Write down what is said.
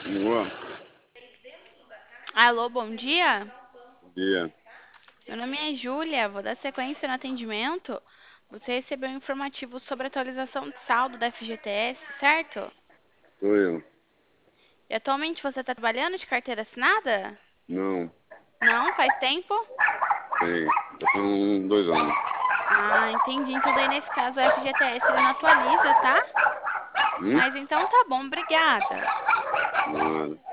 Boa, Alô, bom dia. dia. Meu nome é Júlia, vou dar sequência no atendimento. Você recebeu um informativo sobre atualização de saldo da FGTS, certo? Sou eu. E atualmente você está trabalhando de carteira assinada? Não, Não, faz tempo? tem. Já tem 2 anos. Ah, entendi. Então daí nesse caso o FGTS ele não atualiza, tá? Hum? Mas então tá bom, obrigada. Nada.